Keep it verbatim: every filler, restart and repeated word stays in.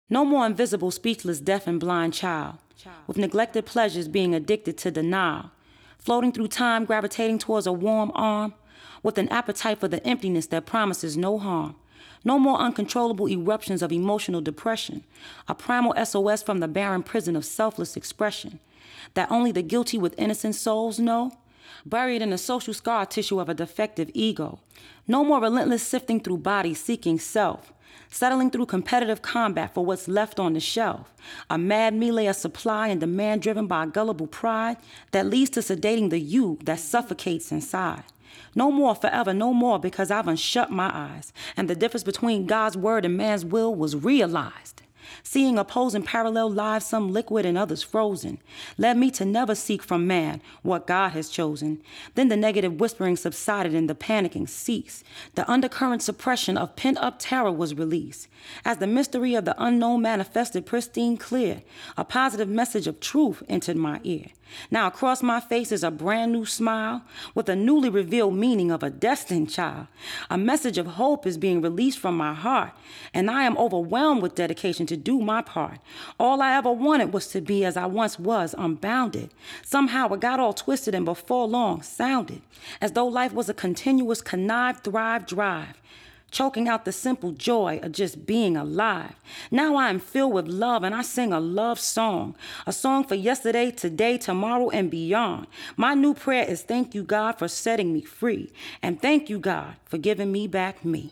No more invisible, speechless, deaf, and blind child, with neglected pleasures being addicted to denial, floating through time, gravitating towards a warm arm, with an appetite for the emptiness that promises no harm. No more uncontrollable eruptions of emotional depression, a primal S O S from the barren prison of selfless expression, that only the guilty with innocent souls know, buried in the social scar tissue of a defective ego. No more relentless sifting through bodies seeking self, settling through competitive combat for what's left on the shelf, a mad melee of supply and demand driven by gullible pride that leads to sedating the you that suffocates inside. No more forever, no more, because I've unshut my eyes, and the difference between God's word and man's will was realized. Seeing opposing parallel lives, some liquid and others frozen, led me to never seek from man what God has chosen. Then the negative whispering subsided and the panicking ceased. The undercurrent suppression of pent-up terror was released. As the mystery of the unknown manifested pristine clear, a positive message of truth entered my ear. Now across my face is a brand new smile with a newly revealed meaning of a destined child. A message of hope is being released from my heart, and I am overwhelmed with dedication to do my part. All I ever wanted was to be as I once was, unbounded. Somehow it got all twisted and before long sounded as though life was a continuous connive, thrive, drive, choking out the simple joy of just being alive. Now I am filled with love and I sing a love song, a song for yesterday, today, tomorrow, and beyond. My new prayer is thank you, God, for setting me free, and thank you, God, for giving me back me.